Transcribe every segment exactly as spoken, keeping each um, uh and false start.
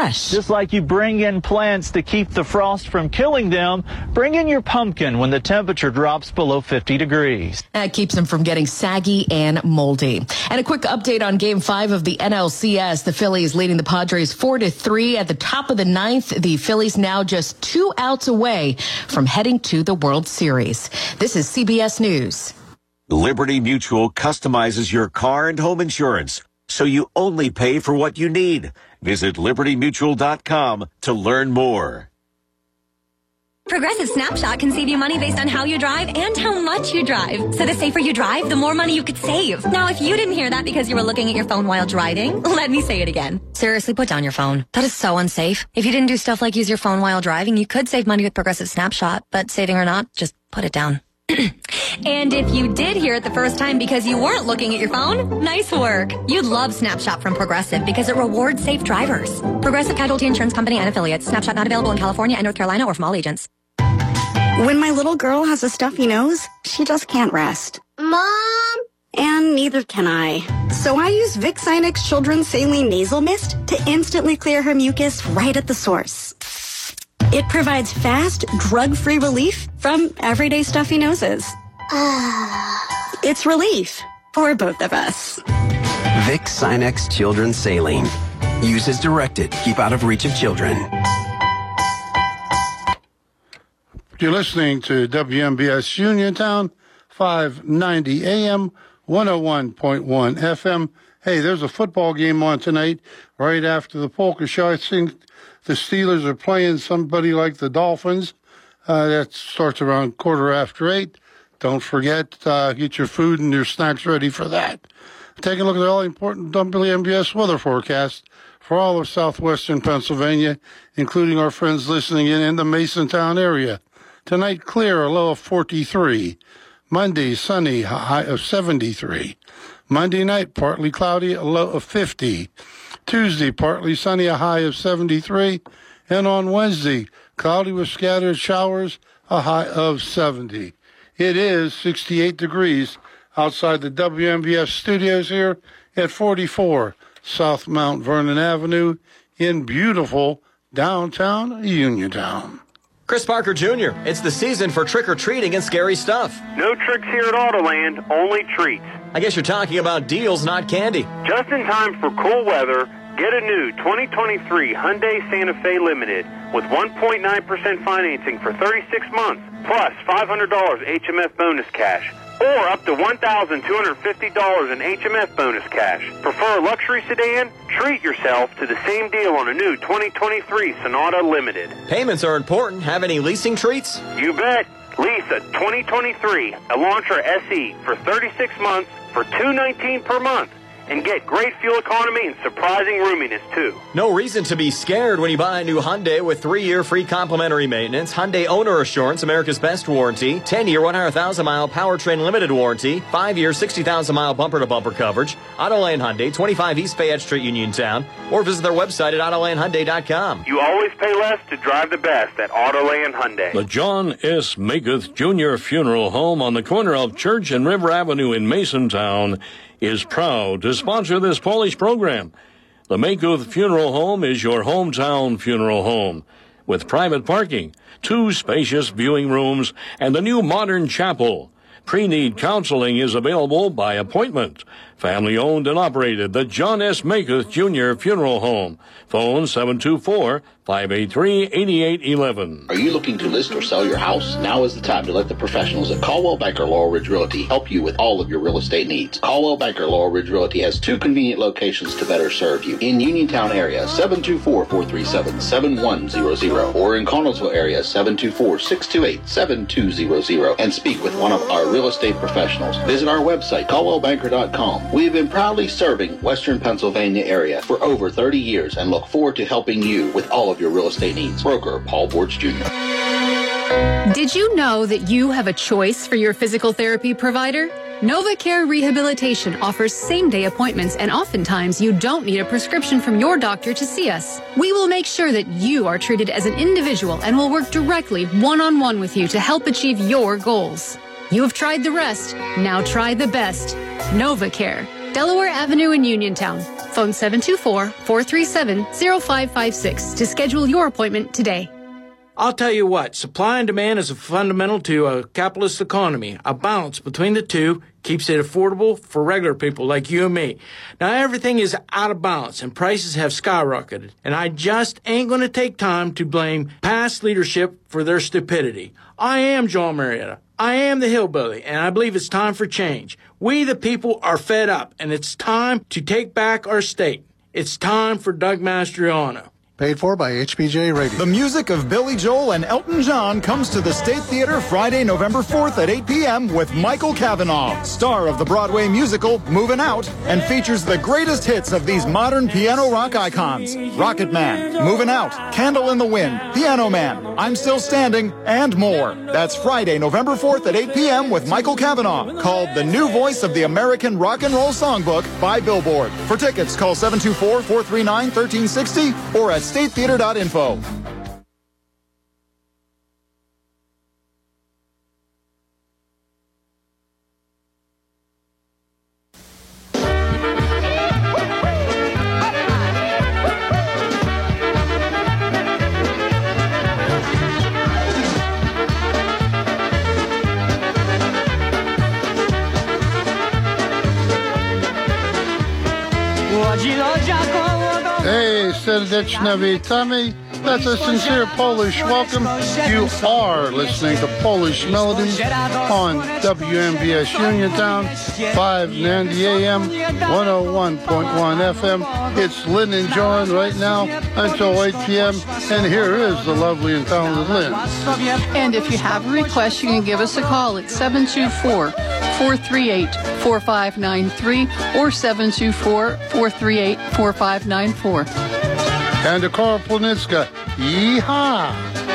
fresh. Just like you bring in plants to keep the frost from killing them, bring in your pumpkin when the temperature drops below fifty degrees. That keeps them from getting saggy and moldy. And a quick update on game five of the N L C S. The Phillies leading the Padres four to three at the top of the ninth. The Phillies now just two outs away from heading to the World Series. This is C B S News. Liberty Mutual customizes your car and home insurance, so you only pay for what you need. Visit liberty mutual dot com to learn more. Progressive Snapshot can save you money based on how you drive and how much you drive. So the safer you drive, the more money you could save. Now, if you didn't hear that because you were looking at your phone while driving, let me say it again. Seriously, put down your phone. That is so unsafe. If you didn't do stuff like use your phone while driving, you could save money with Progressive Snapshot, but saving or not, just put it down. And if you did hear it the first time because you weren't looking at your phone, nice work. You'd love Snapshot from Progressive because it rewards safe drivers. Progressive Casualty Insurance Company and affiliates. Snapshot not available in California and North Carolina or from all agents. When my little girl has a stuffy nose, she just can't rest. Mom? And neither can I. So I use Vicks Sinex Children's Saline Nasal Mist to instantly clear her mucus right at the source. It provides fast, drug-free relief from everyday stuffy noses. It's relief for both of us. Vicks Sinex Children's Saline. Use as directed. Keep out of reach of children. You're listening to W M B S Uniontown, five ninety A M, one oh one point one F M. Hey, there's a football game on tonight right after the polka show. I think the Steelers are playing somebody like the Dolphins. Uh, that starts around quarter after eight. Don't forget, uh, get your food and your snacks ready for that. Take a look at the all-important W M B S weather forecast for all of southwestern Pennsylvania, including our friends listening in in the Masontown area. Tonight, clear, a low of forty-three. Monday, sunny, a high of seventy-three. Monday night, partly cloudy, a low of fifty. Tuesday, partly sunny, a high of seventy-three. And on Wednesday, cloudy with scattered showers, a high of seventy. It is sixty-eight degrees outside the W M B S studios here at forty-four South Mount Vernon Avenue in beautiful downtown Uniontown. Chris Parker Junior, it's the season for trick-or-treating and scary stuff. No tricks here at Autoland, only treats. I guess you're talking about deals, not candy. Just in time for cool weather, get a new twenty twenty-three Hyundai Santa Fe Limited with one point nine percent financing for thirty-six months, plus five hundred dollars H M F bonus cash, or up to one thousand two hundred fifty dollars in H M F bonus cash. Prefer a luxury sedan? Treat yourself to the same deal on a new twenty twenty-three Sonata Limited. Payments are important. Have any leasing treats? You bet. Lease a twenty twenty-three Elantra S E for thirty-six months for two hundred nineteen dollars per month. And get great fuel economy and surprising roominess, too. No reason to be scared when you buy a new Hyundai with three-year free complimentary maintenance, Hyundai Owner Assurance, America's Best Warranty, ten-year, one hundred thousand mile powertrain limited warranty, five-year, sixty thousand mile bumper-to-bumper coverage, Autoland Hyundai, twenty-five East Fayette Street, Uniontown, or visit their website at autoland hyundai dot com. You always pay less to drive the best at Autoland Hyundai. The John S. Makuth Junior Funeral Home on the corner of Church and River Avenue in Masontown is proud to sponsor this Polish program. The Makuth Funeral Home is your hometown funeral home with private parking, two spacious viewing rooms, and the new modern chapel. Pre-need counseling is available by appointment. Family owned and operated, the John S. Makuth Junior Funeral Home. Phone seven two four, five eight three, eight eight one one. Are you looking to list or sell your house? Now is the time to let the professionals at Caldwell Banker Laurel Ridge Realty help you with all of your real estate needs. Caldwell Banker Laurel Ridge Realty has two convenient locations to better serve you. In Uniontown area, seven two four, four three seven, seven one zero zero, or in Connellsville area, seven two four, six two eight, seven two zero zero, and speak with one of our real estate professionals. Visit our website, caldwell banker dot com. We have been proudly serving Western Pennsylvania area for over thirty years and look forward to helping you with all of your real estate needs. Broker Paul Borge Junior Did you know that you have a choice for your physical therapy provider? NovaCare Rehabilitation offers same-day appointments, and oftentimes you don't need a prescription from your doctor to see us. We will make sure that you are treated as an individual and will work directly one-on-one with you to help achieve your goals. You have tried the rest. Now try the best. NovaCare. Delaware Avenue in Uniontown. Phone seven two four, four three seven, zero five five six to schedule your appointment today. I'll tell you what, supply and demand is a fundamental to a capitalist economy. A balance between the two keeps it affordable for regular people like you and me. Now, everything is out of balance and prices have skyrocketed, and I just ain't going to take time to blame past leadership for their stupidity. I am John Marietta. I am the hillbilly, and I believe it's time for change. We, the people, are fed up, and it's time to take back our state. It's time for Doug Mastriano. Paid for by H P J Radio. The music of Billy Joel and Elton John comes to the State Theater Friday, November fourth at eight p.m. with Michael Cavanaugh, star of the Broadway musical Movin' Out, and features the greatest hits of these modern piano rock icons. Rocket Man, Movin' Out, Candle in the Wind, Piano Man, I'm Still Standing, and more. That's Friday, November fourth at eight p.m. with Michael Cavanaugh, called the new voice of the American Rock and Roll Songbook by Billboard. For tickets, call seven two four, four three nine, one three six zero or at state theater dot info. Hey, serdeczne witamy. That's a sincere Polish welcome. You are listening to Polish Melodies on W M B S Uniontown, five ninety A M, one oh one point one F M. It's Lynn and John right now until eight p.m. And here is the lovely and talented Lynn. And if you have a request, you can give us a call at seven two four, four three eight, four five nine three or seven two four, four three eight, four five nine four. And the Karl Planitska, yeehaw!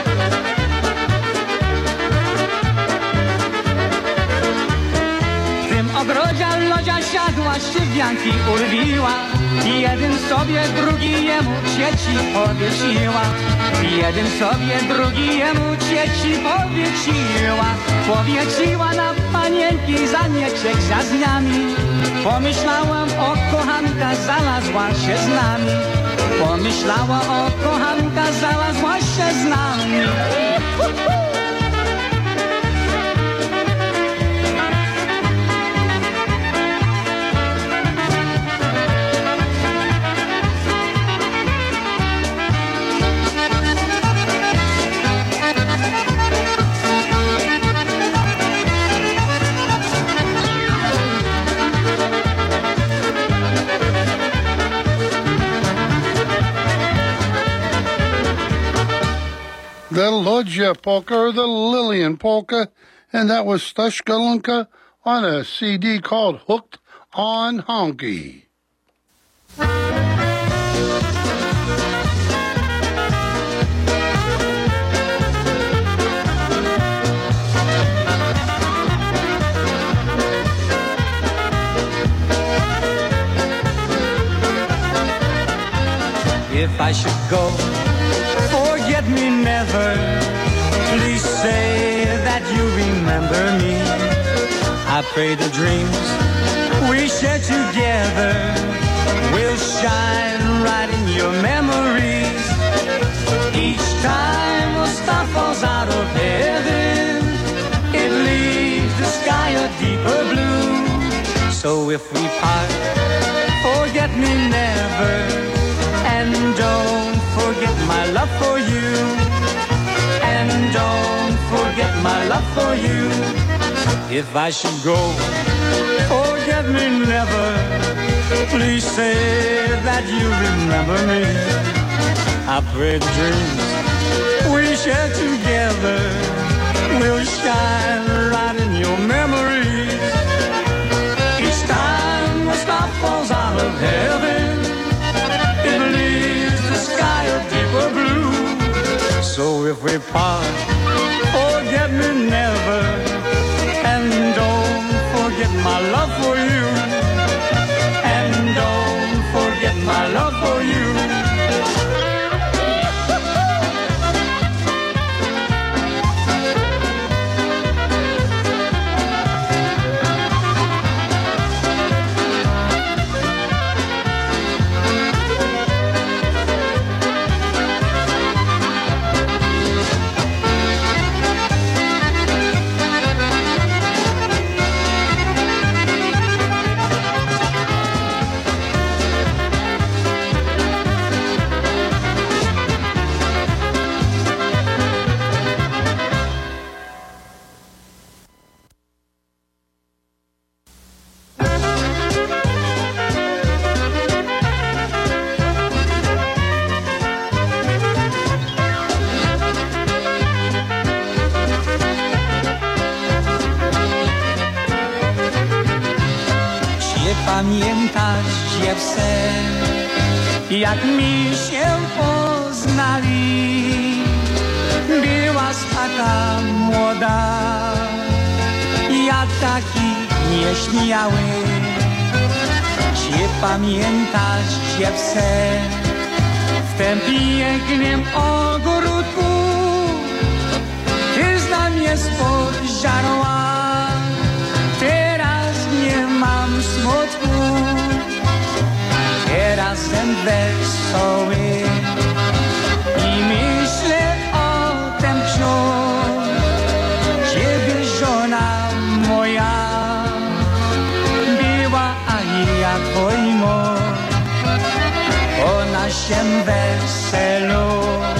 W tym ogrodzie lodzia siadła, szczywianki urwiła. Jeden sobie, drugi jemu cieci powiesiła. Jeden sobie, drugi jemu cieci powiesiła. Powiesiła na panienki za mieczek za dniami. Pomyślałam, o kochanka znalazła się z nami. Pomyślała, o kochanka znalazła się z nami. The Lodzia Polka, or the Lillian Polka, and that was Stashka Lunka on a C D called Hooked on Honky. If I should go, forget me never. Please say that you remember me. I pray the dreams we share together will shine right in your memories. Each time a star falls out of heaven, it leaves the sky a deeper blue. So if we part, forget me never. And don't forget my love for you. And don't forget my love for you. If I should go, forget me never. Please say that you remember me. I pray the dreams we share together will shine right in your memories. Each time a star falls out of heaven, it leaves the sky a deeper blue. So if we part, forget me never. And don't forget my love for you. And don't forget my love for you. pamiętasz, dziewczę, jak mi się poznali? Byłaś taka młoda, ja taki nieśmiały. Czy pamiętasz, dziewczę, w tym pięknym ogródku ty na mnie spojrzała? Teraz nie mam smutku, teraz jestem wesoły i myślę o tym wciąż. Ciebie żona moja była, a ja twój mąż. Po naszym weselu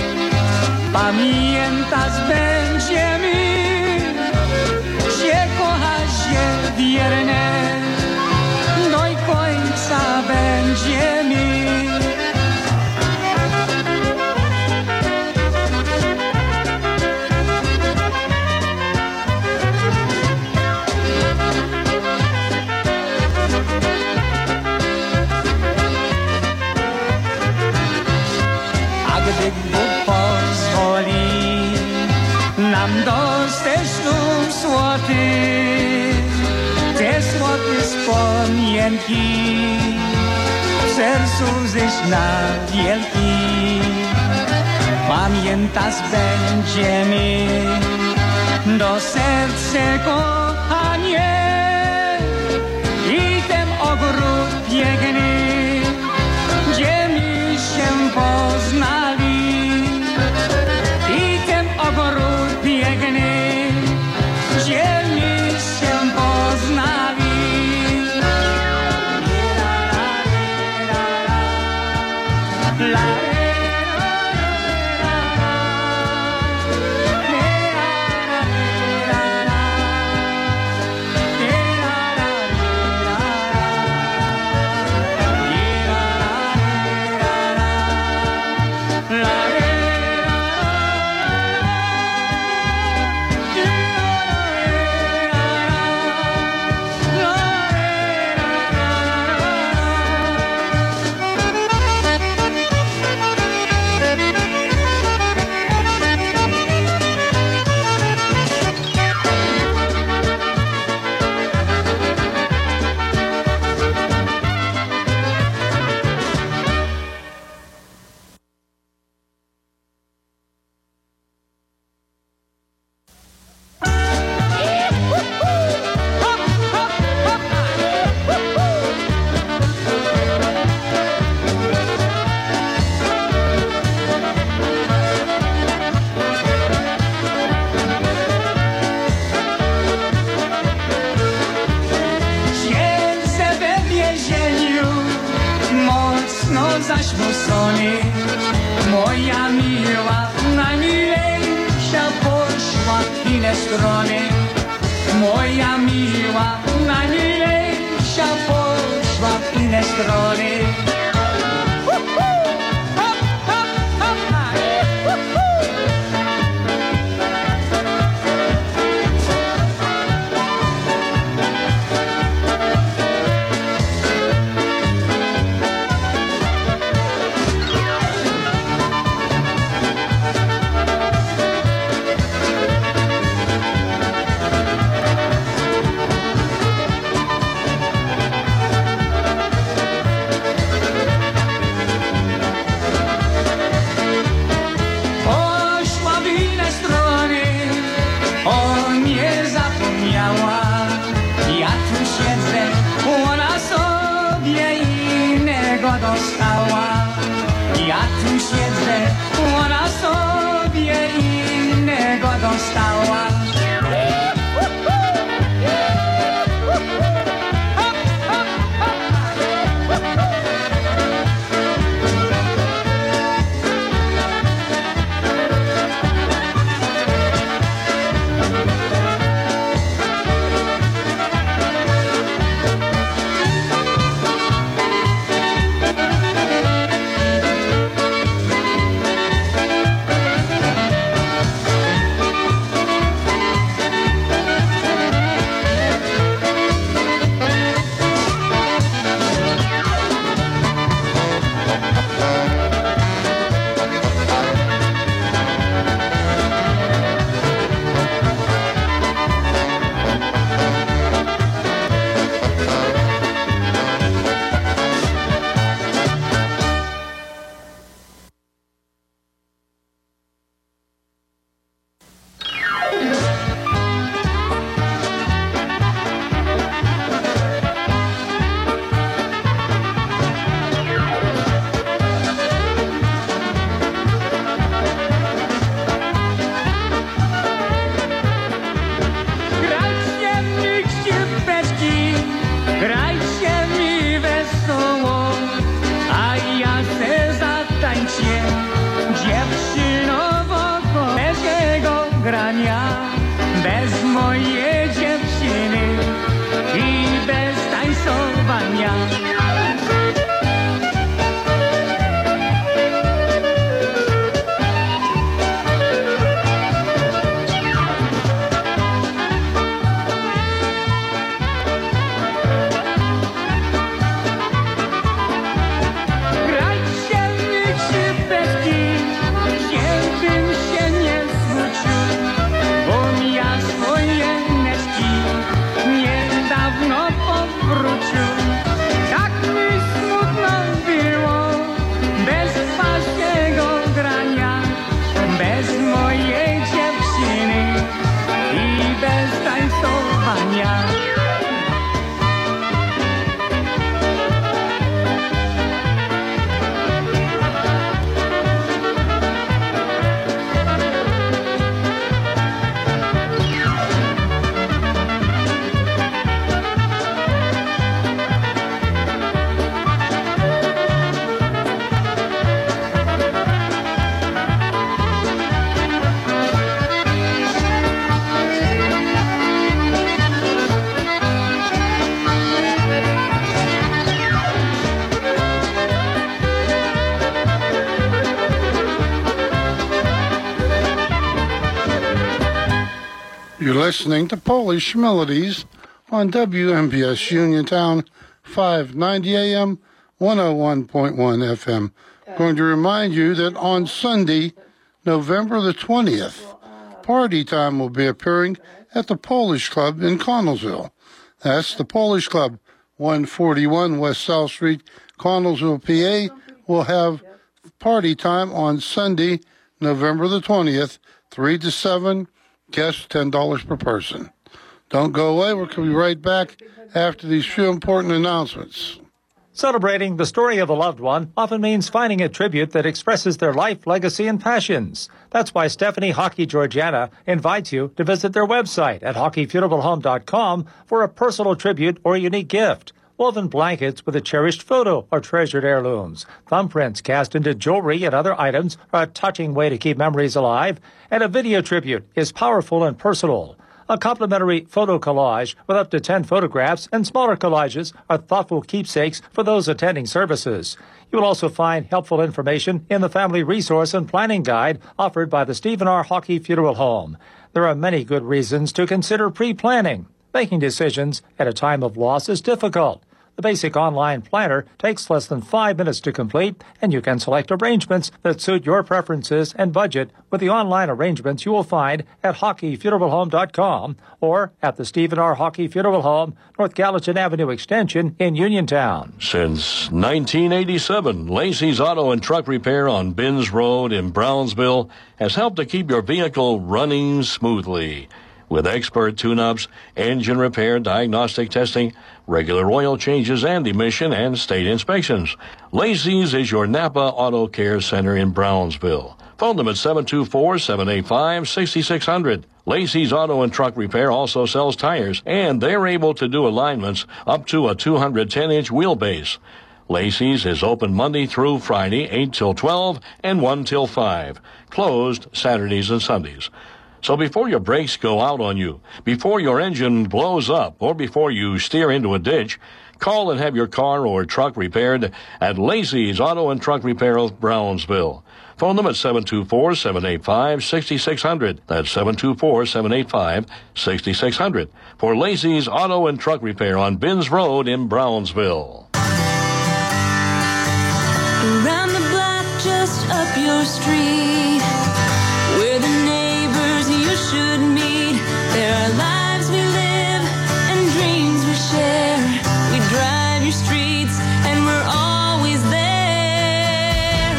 pamiętasz będziemy, że kochasz się wierne, do końca będziemy. A gdy Bóg pozwoli nam dostać ślub złoty, te złote wspomnienki w sercu ześ na wielki. Pamiętasz będziemy do serca kochanie i ten ogród piękny, gdzie mi się poznali. I ten ogród piękny, gdzie mi się poznali. Zaśmucony, moja miła, najmilejsza poszła w inne strony. Moja miła, najmilejsza poszła w inne strony. Dostała. Ja tu siedzę, ona sobie innego dostała. You're listening to Polish Melodies on W M B S Uniontown, five ninety A M, one oh one point one F M. Going to remind you that on Sunday, November the twentieth, Party Time will be appearing at the Polish Club in Connellsville. That's the Polish Club, one forty-one West South Street, Connellsville, P A. Will have Party Time on Sunday, November the twentieth, three to seven, guests ten dollars per person. Don't go away. We're going to be right back after these few important announcements. Celebrating the story of a loved one often means finding a tribute that expresses their life, legacy, and passions. That's why Stephanie Hockey Georgiana invites you to visit their website at hockey funeral home dot com for a personal tribute or unique gift. Woven blankets with a cherished photo or treasured heirlooms. Thumbprints cast into jewelry and other items are a touching way to keep memories alive. And a video tribute is powerful and personal. A complimentary photo collage with up to ten photographs and smaller collages are thoughtful keepsakes for those attending services. You will also find helpful information in the Family Resource and Planning Guide offered by the Stephen R. Hockey Funeral Home. There are many good reasons to consider pre-planning. Making decisions at a time of loss is difficult. The basic online planner takes less than five minutes to complete, and you can select arrangements that suit your preferences and budget with the online arrangements you will find at hockey funeral home dot com or at the Stephen R. Hockey Funeral Home, North Gallatin Avenue Extension in Uniontown. Since nineteen eighty-seven, Lacey's Auto and Truck Repair on Binns Road in Brownsville has helped to keep your vehicle running smoothly. With expert tune-ups, engine repair, diagnostic testing, regular oil changes, and emission and state inspections. Lacey's is your Napa Auto Care Center in Brownsville. Phone them at seven two four, seven eight five, six six zero zero. Lacey's Auto and Truck Repair also sells tires, and they're able to do alignments up to a two hundred ten inch wheelbase. Lacey's is open Monday through Friday, eight till twelve and one till five. Closed Saturdays and Sundays. So before your brakes go out on you, before your engine blows up, or before you steer into a ditch, call and have your car or truck repaired at Lacey's Auto and Truck Repair of Brownsville. Phone them at seven two four, seven eight five, six six zero zero. That's seven two four, seven eight five, six six zero zero. For Lacey's Auto and Truck Repair on Binns Road in Brownsville. Around the block, just up your street, where the neighbors you should meet. There are lives we live and dreams we share. We drive your streets and we're always there.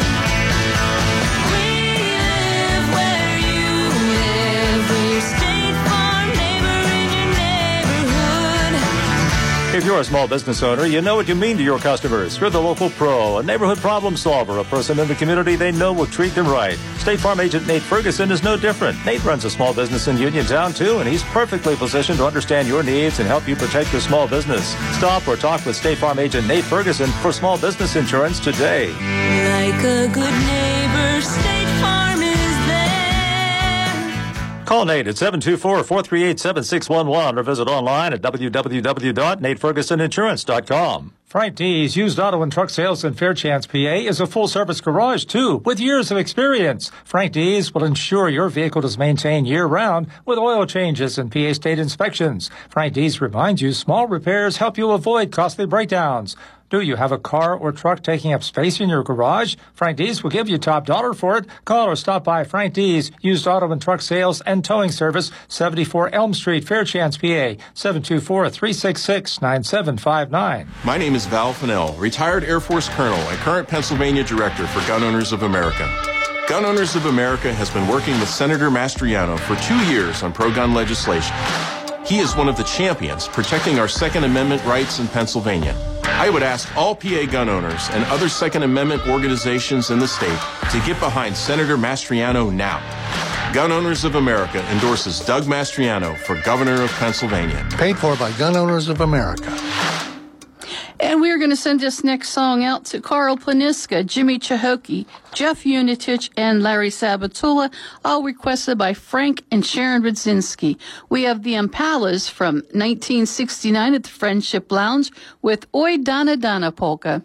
We live where you live. We're your State Farm neighbor in your neighborhood. If you're a small business owner, you know what you mean to your customers. You're the local pro, a neighborhood problem solver, a person in the community they know will treat them right. State Farm agent Nate Ferguson is no different. Nate runs a small business in Uniontown, too, and he's perfectly positioned to understand your needs and help you protect your small business. Stop or talk with State Farm agent Nate Ferguson for small business insurance today. Like a good neighbor, State Farm is there. Call Nate at seven two four, four three eight, seven six one one or visit online at w w w dot nate ferguson insurance dot com. Frank D's Used Auto and Truck Sales in Fairchance, P A is a full-service garage, too, with years of experience. Frank D's will ensure your vehicle is maintained year-round with oil changes and P A state inspections. Frank D's reminds you small repairs help you avoid costly breakdowns. Do you have a car or truck taking up space in your garage? Frank D's will give you top dollar for it. Call or stop by Frank D's Used Auto and Truck Sales and Towing Service, seventy-four Elm Street, Fairchance, P A, seven two four, three six six, nine seven five nine. My name is Val Fennell, retired Air Force Colonel and current Pennsylvania Director for Gun Owners of America. Gun Owners of America has been working with Senator Mastriano for two years on pro-gun legislation. He is one of the champions protecting our Second Amendment rights in Pennsylvania. I would ask all P A gun owners and other Second Amendment organizations in the state to get behind Senator Mastriano now. Gun Owners of America endorses Doug Mastriano for Governor of Pennsylvania. Paid for by Gun Owners of America. And we're going to send this next song out to Carl Planiska, Jimmy Chahokee, Jeff Unitich, and Larry Sabatula, all requested by Frank and Sharon Rudzinski. We have the Impalas from nineteen sixty-nine at the Friendship Lounge with Oi Donna Donna Polka.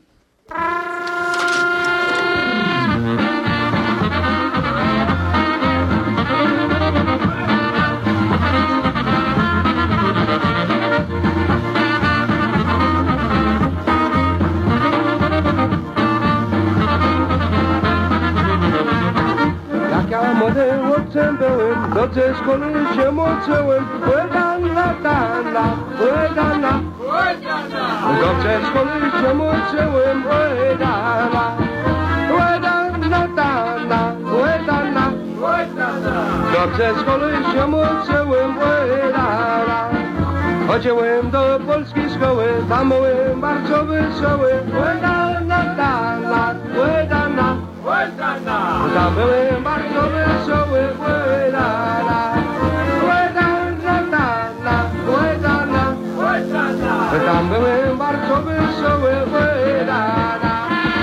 młodym chłopcem byłem, do tej szkoły się młoczyłem. Łedana, dana, łedana, do tej szkoły się młoczyłem. Łedana, łedana, dana, łedana, do tej szkoły się młoczyłem. Łedana, chodziłem do polskiej szkoły, tam byłem bardzo wesoły. Łedana, dana, łedana, tam byłem bardzo wesoły. Łedana, łedana, dana, łedana, tam byłem bardzo wesoły. Łedana.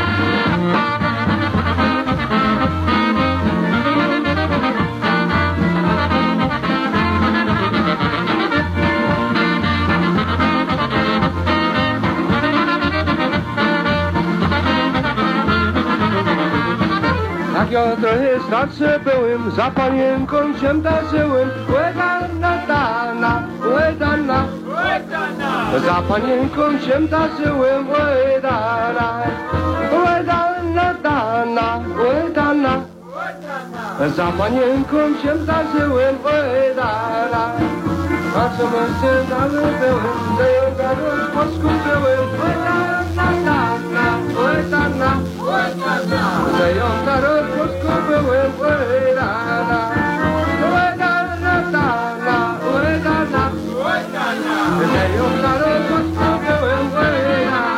Jak ja trochę starszy byłem, za panienką się darzyłem. Łedana, dana, łedana, za panienką się darzyłem. Łedana, łedana, dana, łedana, za panienką się darzyłem. Łedana, a co my dalej byłem, że ją zaraz poskupiłem. Łedana, dana, łedana, że ją zaraz poskupiłem. Łedana, łedana, dana, łedana, że ją zaraz poskupiłem. Łedana.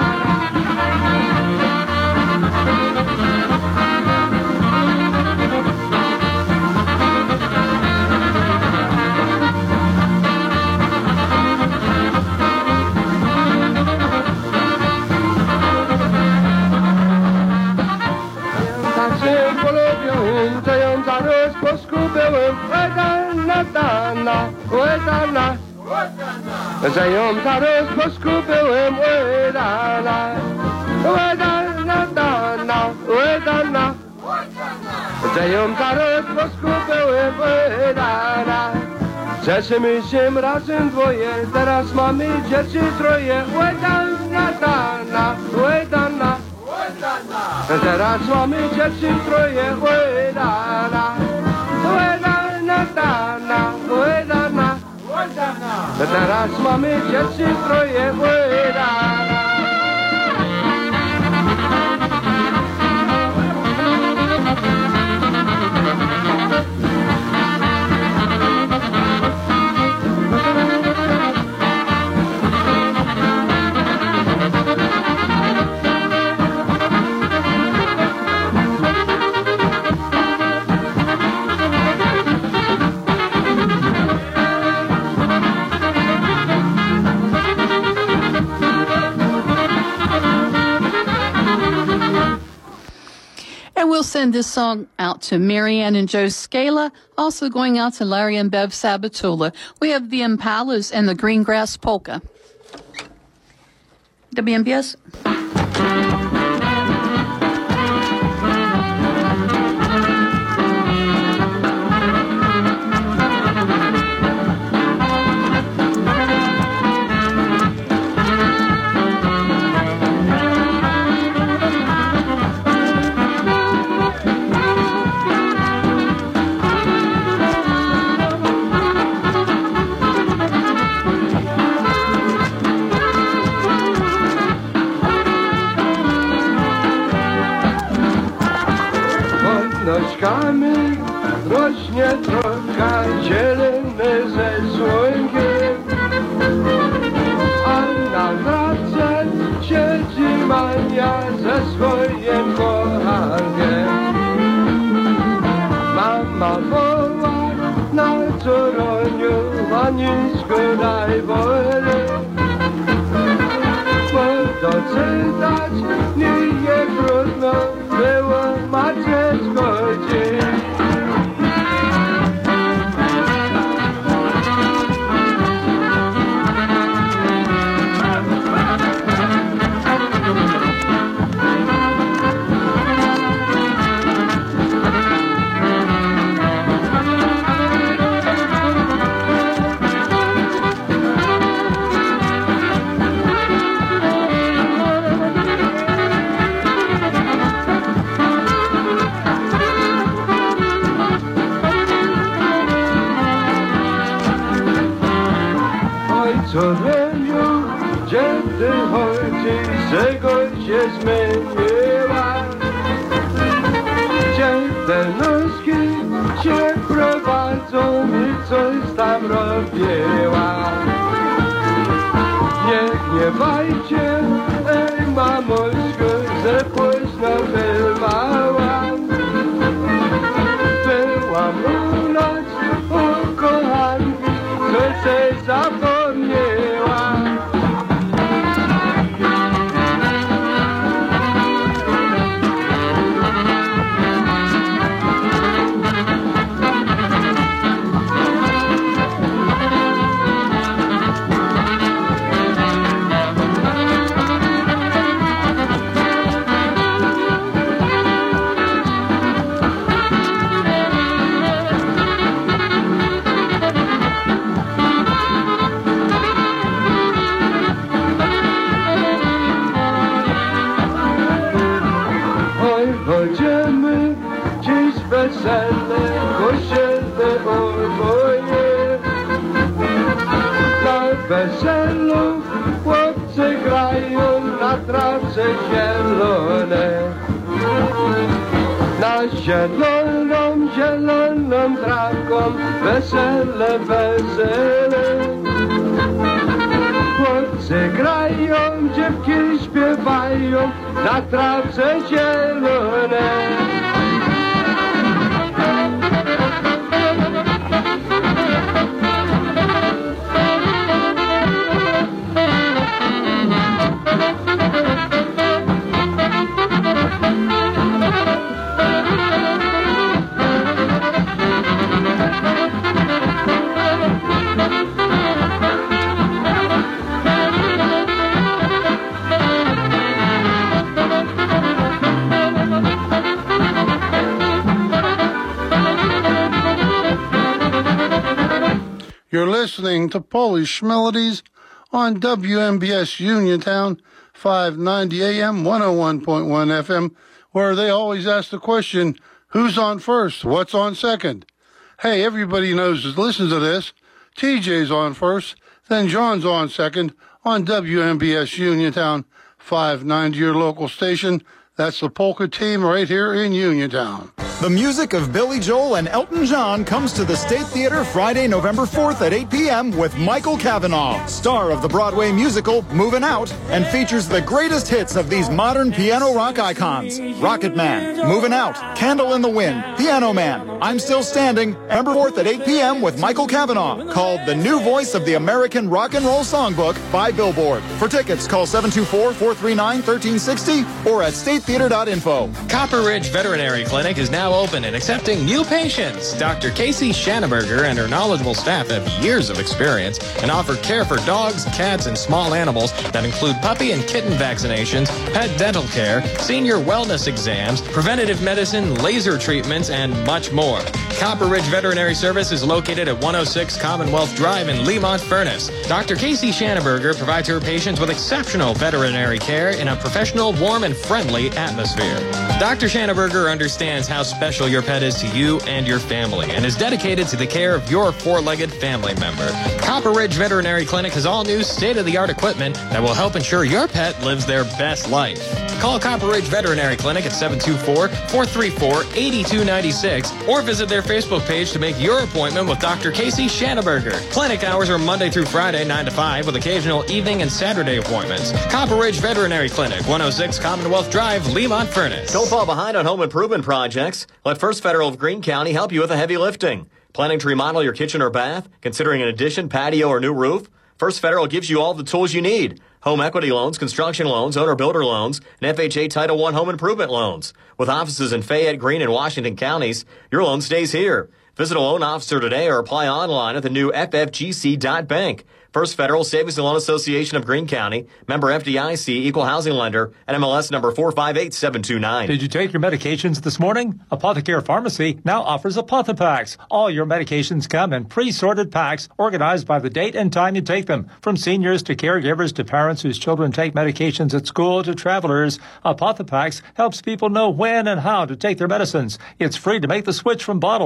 To ją zaraz poskupiłem. Łedana, dana, łedana, że ją zaraz poskupiłem. Łedana, łedana, dana, łedana, że ją zaraz poskupiłem. Łedana, cieszymy się razem dwoje, teraz mamy dzieci troje. Łedana, dana, łedana, teraz mamy dzieci troje. Łedana, łedana, dana, łedana, teraz mamy dzieci troje. Łedana. And we'll send this song out to Marianne and Joe Scala, also going out to Larry and Bev Sabatula. We have the Impalas and the Greengrass Polka. W M B S. Nośkami rośnie droga, zielony ze słonkiem, a na drodze siedzi Mania ze swoim kochankiem. Mama woła na Toroniu, Maniczku daj wolę, bo doczytać nie trudno było Macieczko dziś. co dniu, kiedy chodzi, czego się zmieniła. Gdzie te nóżki się prowadzą i coś tam robiła. Nie gniewajcie, ej mamuśku, że późno bywałam. Byłam u nas, u kochanki, co się zapomniała. Chodzimy dziś wesele, kościelne oboje. Na weselu chłopcy grają na trawce zielone. Na zieloną, zieloną trawką wesele, wesele. Chłopcy grają, dziewki śpiewają na trawce zielonej. You're listening to Polish Melodies on W M B S Uniontown, five ninety A M, one oh one point one F M, where they always ask the question, who's on first? What's on second? Hey, everybody knows, listen to this. T J's on first, then John's on second on W M B S Uniontown, five ninety, your local station. That's the Polka team right here in Uniontown. The music of Billy Joel and Elton John comes to the State Theater Friday, November fourth at eight P M with Michael Cavanaugh, star of the Broadway musical Movin' Out, and features the greatest hits of these modern piano rock icons. Rocket Man, Movin' Out, Candle in the Wind, Piano Man, I'm Still Standing, November fourth at eight P M with Michael Cavanaugh, called the new voice of the American Rock and Roll Songbook by Billboard. For tickets, call seven two four, four three nine, one three six zero or at state theater dot info. Copper Ridge Veterinary Clinic is now open and accepting new patients. Doctor Casey Schanneberger and her knowledgeable staff have years of experience and offer care for dogs, cats, and small animals that include puppy and kitten vaccinations, pet dental care, senior wellness exams, preventative medicine, laser treatments, and much more. Copper Ridge Veterinary Service is located at one oh six Commonwealth Drive in Lemont Furnace. Doctor Casey Schanneberger provides her patients with exceptional veterinary care in a professional, warm, and friendly atmosphere. Doctor Schanneberger understands how special your pet is to you and your family and is dedicated to the care of your four-legged family member. Copper Ridge Veterinary Clinic has all new state-of-the-art equipment that will help ensure your pet lives their best life. Call Copper Ridge Veterinary Clinic at seven two four, four three four, eight two nine six or visit their Facebook page to make your appointment with Doctor Casey Schanneberger. Clinic hours are Monday through Friday, nine to five, with occasional evening and Saturday appointments. Copper Ridge Veterinary Clinic, one oh six Commonwealth Drive, Lemont Furnace. Don't fall behind on home improvement projects. Let First Federal of Greene County help you with the heavy lifting. Planning to remodel your kitchen or bath? Considering an addition, patio, or new roof? First Federal gives you all the tools you need. Home equity loans, construction loans, owner-builder loans, and F H A Title one home improvement loans. With offices in Fayette, Greene, and Washington counties, your loan stays here. Visit a loan officer today or apply online at the new F F G C dot bank. First Federal Savings and Loan Association of Greene County, member F D I C, equal housing lender, and M L S number four five eight seven two nine. Did you take your medications this morning? Apothecare Pharmacy now offers Apothepacks. All your medications come in pre-sorted packs organized by the date and time you take them. From seniors to caregivers to parents whose children take medications at school to travelers, Apothepacks helps people know when and how to take their medicines. It's free to make the switch from bottles.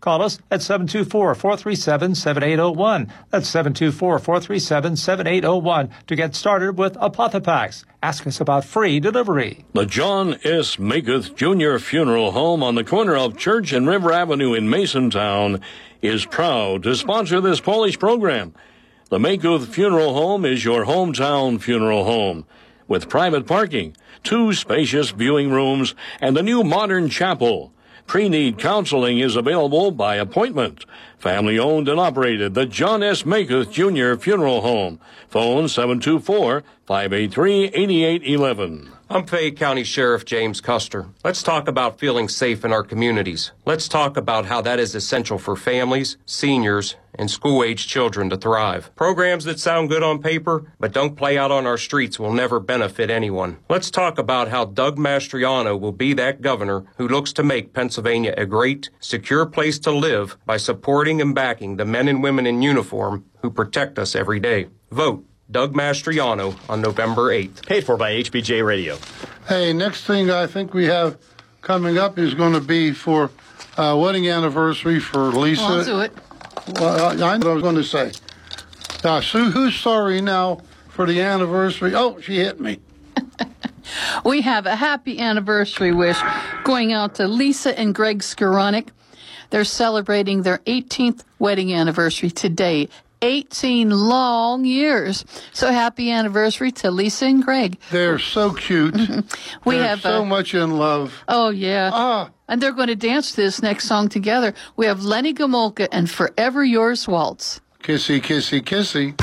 Call us at seven two four, four three seven, seven eight zero one. That's seven two four, four three seven, seven eight zero one to get started with Apothepax. Ask us about free delivery. The John S. Maketh Junior Funeral Home on the corner of Church and River Avenue in Masontown is proud to sponsor this Polish program. The Maketh Funeral Home is your hometown funeral home with private parking, two spacious viewing rooms, and a new modern chapel. Pre-need counseling is available by appointment. Family-owned and operated, the John S. Maketh Junior Funeral Home. Phone seven two four, five eight three, eight eight one one. I'm Fayette County Sheriff James Custer. Let's talk about feeling safe in our communities. Let's talk about how that is essential for families, seniors, and school-aged children to thrive. Programs that sound good on paper but don't play out on our streets will never benefit anyone. Let's talk about how Doug Mastriano will be that governor who looks to make Pennsylvania a great, secure place to live by supporting and backing the men and women in uniform who protect us every day. Vote Doug Mastriano on November eighth. Paid for by H B J Radio. Hey, next thing I think we have coming up is going to be for uh, wedding anniversary for Lisa. Well, I'll do it. Well, I know what I was going to say. Uh, Sue, who's sorry now for the anniversary? Oh, she hit me. We have a happy anniversary wish going out to Lisa and Greg Skoranek. They're celebrating their eighteenth wedding anniversary today. eighteen long years. So happy anniversary to Lisa and Greg. They're so cute. we They're have so uh, much in love. Oh, yeah. Ah. And they're going to dance to this next song together. We have Lenny Gomulka and Forever Yours Waltz. Kissy, kissy, kissy.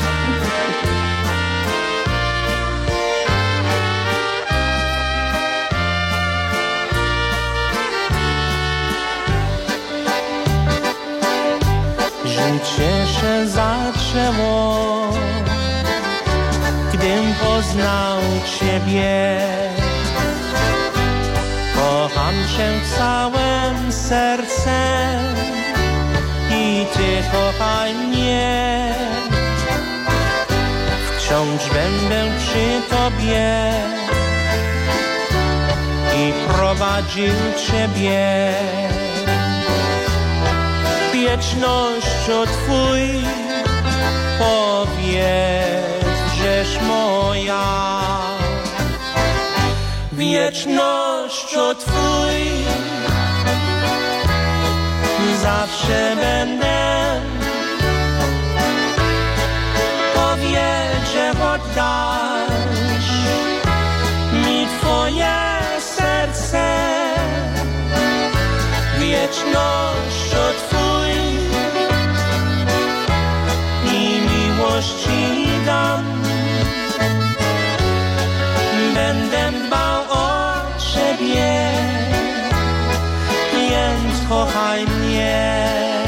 Życie się zaczęło, gdym poznał Ciebie. Kocham Cię całym sercem i Ty kochaj mnie. Wciąż będę przy Tobie i prowadził Ciebie. Wiecznością Twój powiedz, żeś moja. Wiecznością Twój zawsze będę. Powiedz, że oddasz mi Twoje serce. Wiecznością Twój i miłości dam. Będę dbał o Ciebie, więc kochaj mnie.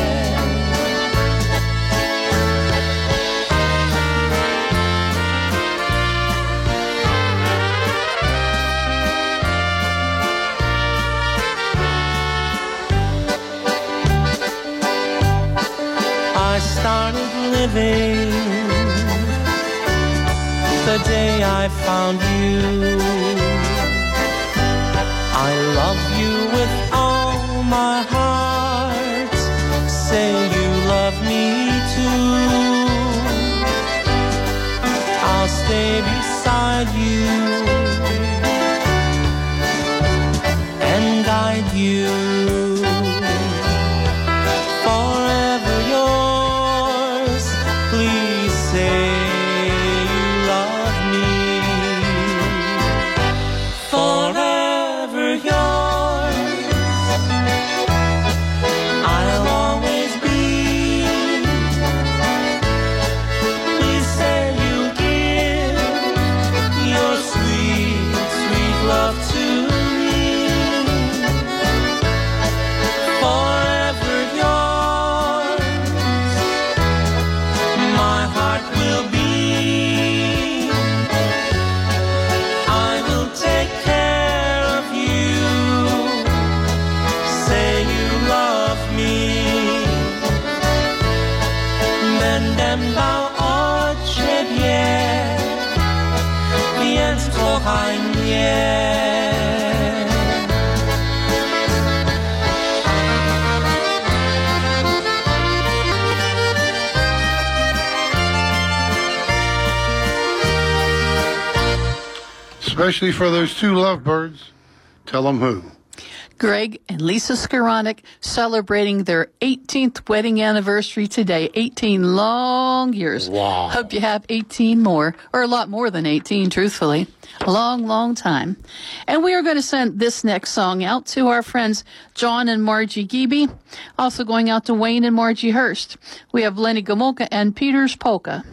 I started living the day I found you. I love you with all my heart. Say you love me too. I'll stay beside you and guide you. Forever yours, please say you love me. Forever yours, I'll always be. Please say you give your sweet, sweet love to me. Forever yours, my heart will be. I will take care of you. Say you love me. Będę dbał o Ciebie, więc kochaj mnie. especially for those two lovebirds. Tell them who. Greg and Lisa Skoranek celebrating their eighteenth wedding anniversary today. eighteen long years. Wow. Hope you have eighteen more, or a lot more than eighteen, truthfully. A long, long time. And we are going to send this next song out to our friends John and Margie Geeby. Also going out to Wayne and Margie Hurst. We have Lenny Gomulka and Peter's Polka.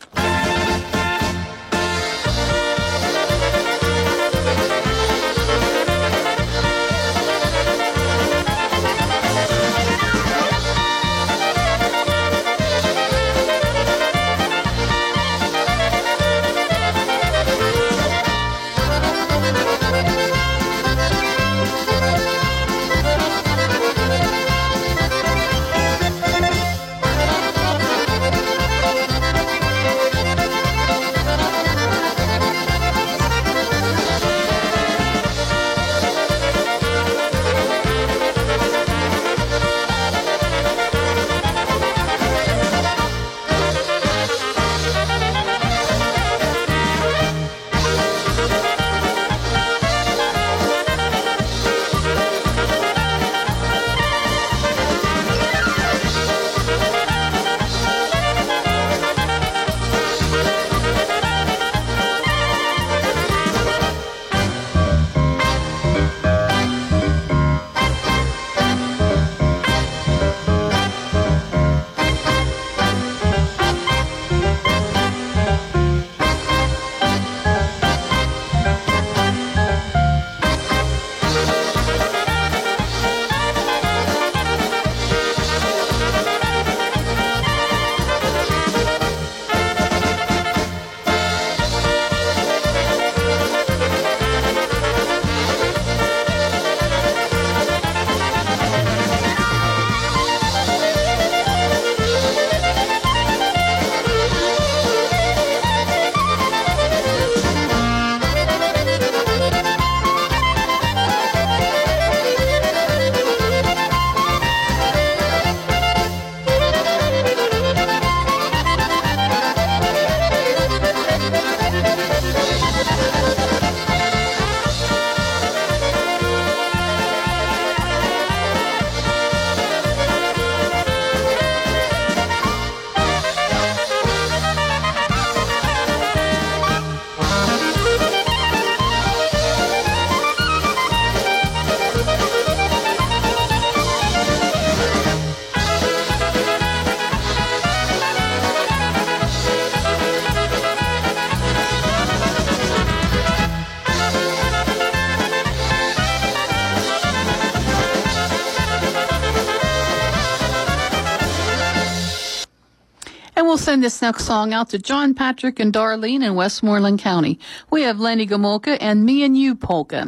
We'll send this next song out to John Patrick and Darlene in Westmoreland County. We have Lenny Gomulka and Me and You Polka.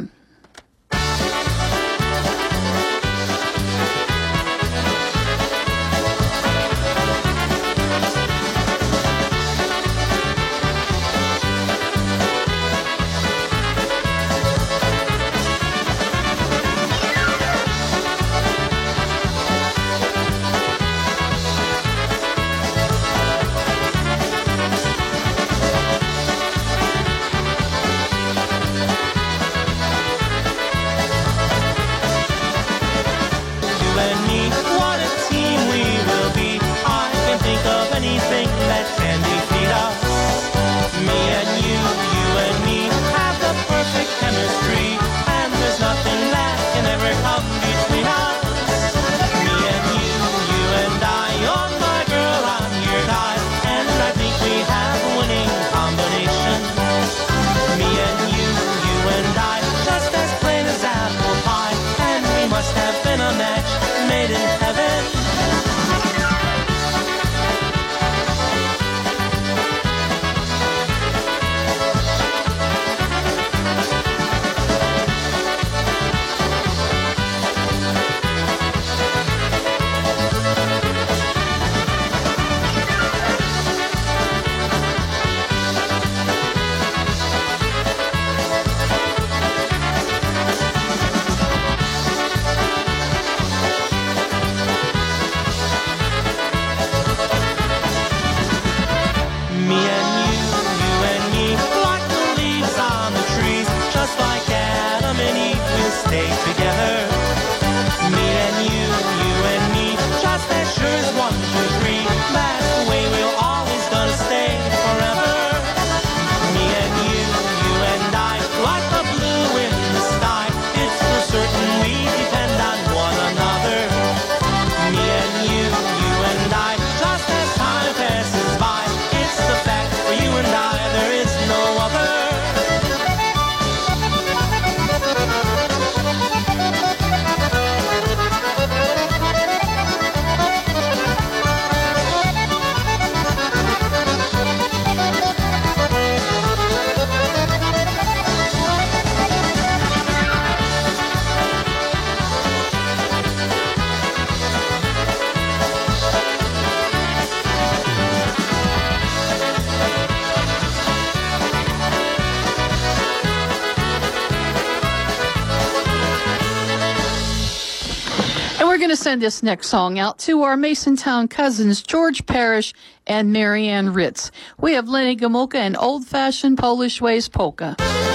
send this next song out to our Masontown cousins, George Parrish and Marianne Ritz. We have Lenny Gomulka and Old Fashioned Polish Ways Polka.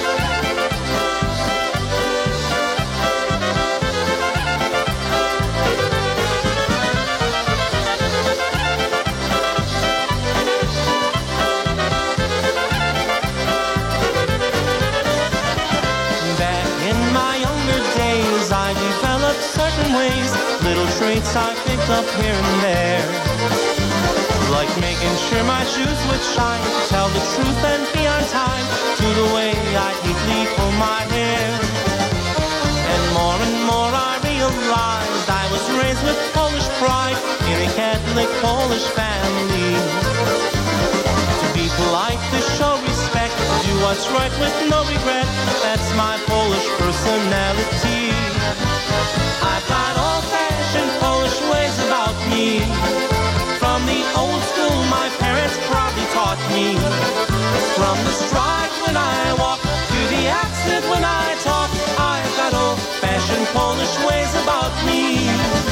Traits I picked up here and there, like making sure my shoes would shine, tell the truth and be on time, to the way I neatly pull my hair. And more and more I realized I was raised with Polish pride in a Catholic Polish family. To be polite, to show respect, do what's right with no regret, that's my Polish personality. I've got old-fashioned Polish ways about me. From the old school my parents probably taught me. From the stride when I walk to the accent when I talk, I've got old-fashioned Polish ways about me.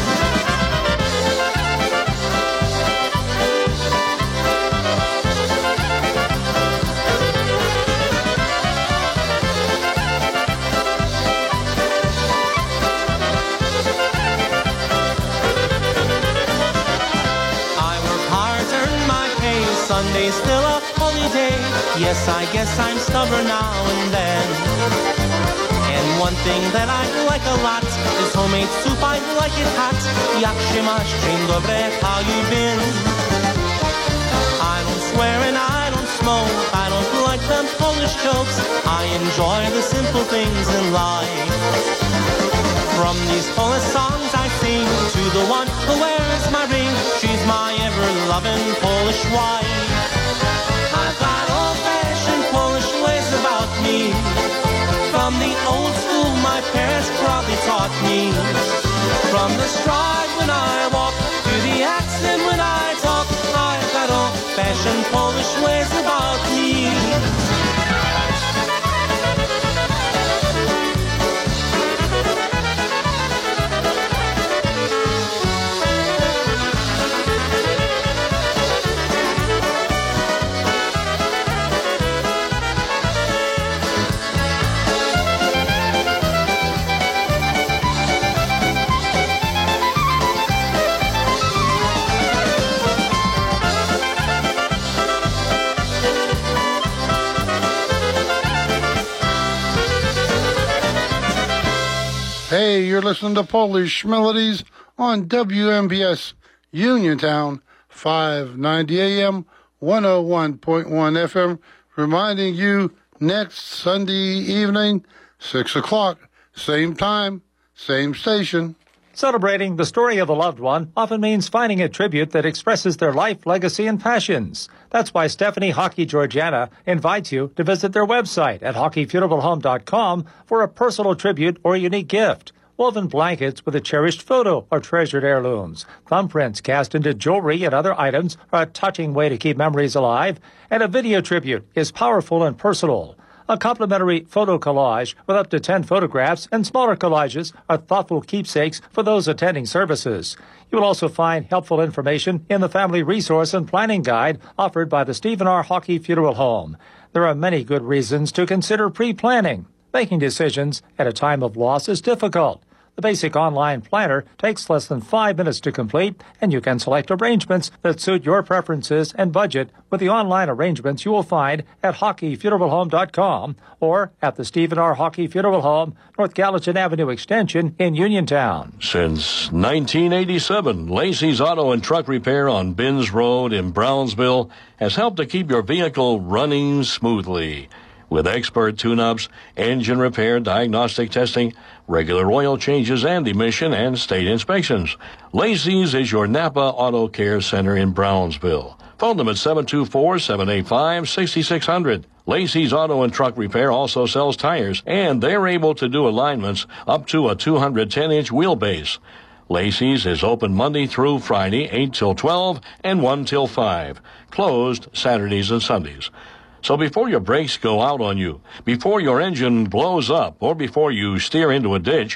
Sunday's still a holiday. Yes, I guess I'm stubborn now and then. And one thing that I like a lot is homemade soup. I like it hot. Jak się masz? Dzień dobry, how you been? I don't swear and I don't smoke. I don't like them Polish jokes. I enjoy the simple things in life. From these Polish songs I sing to the one who wears my ring. She's my ever-loving Polish wife. I've got old-fashioned Polish ways about me. From the old school my parents probably taught me. From the stride when I walk to the accent when I talk, I've got old-fashioned Polish ways about me. Hey, you're listening to Polish Melodies on W M B S Uniontown, five ninety A M, one oh one point one F M, reminding you next Sunday evening, six o'clock, same time, same station. Celebrating the story of a loved one often means finding a tribute that expresses their life, legacy, and passions. That's why Stephanie Hockey Georgiana invites you to visit their website at hockey funeral home dot com for a personal tribute or unique gift. Woven blankets with a cherished photo or treasured heirlooms. Thumbprints cast into jewelry and other items are a touching way to keep memories alive. And a video tribute is powerful and personal. A complimentary photo collage with up to ten photographs and smaller collages are thoughtful keepsakes for those attending services. You will also find helpful information in the Family Resource and Planning Guide offered by the Stephen R. Hockey Funeral Home. There are many good reasons to consider pre-planning. Making decisions at a time of loss is difficult. The basic online planner takes less than five minutes to complete, and you can select arrangements that suit your preferences and budget with the online arrangements you will find at hockey funeral home dot com or at the Stephen R. Hockey Funeral Home, North Gallatin Avenue Extension in Uniontown. Since nineteen eighty-seven, Lacey's Auto and Truck Repair on Binns Road in Brownsville has helped to keep your vehicle running smoothly. With expert tune-ups, engine repair, diagnostic testing, regular oil changes, and emission and state inspections. Lacey's is your Napa Auto Care Center in Brownsville. Phone them at seven two four, seven eight five, six six zero zero. Lacey's Auto and Truck Repair also sells tires, and they're able to do alignments up to a two hundred ten inch wheelbase. Lacey's is open Monday through Friday, eight till twelve and one till five. Closed Saturdays and Sundays. So before your brakes go out on you, before your engine blows up, or before you steer into a ditch,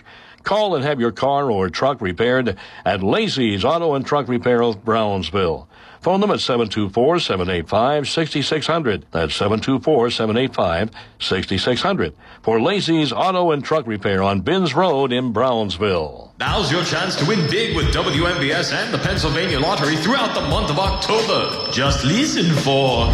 Call and have your car or truck repaired at Lacey's Auto and Truck Repair of Brownsville. Phone them at seven two four, seven eight five, six six zero zero. That's seven two four, seven eight five, six six zero zero. For Lacey's Auto and Truck Repair on Binns Road in Brownsville. Now's your chance to win big with W M B S and the Pennsylvania Lottery throughout the month of October. Just listen for...